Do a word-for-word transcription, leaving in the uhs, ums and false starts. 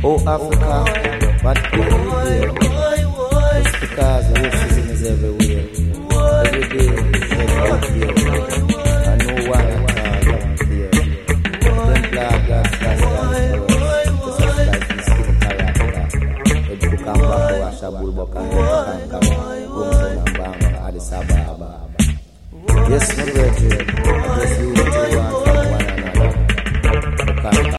Oh Africa, but people here, just because racism is everywhere. Every day is out here, and no one at all out here. Them black guys, guys, guys, just like this skin character. If you come back to Ashabul Bokan, you can come Gumson and Banga, Addis Ababa. Yes, my brethren, I guess you need to learn from one another.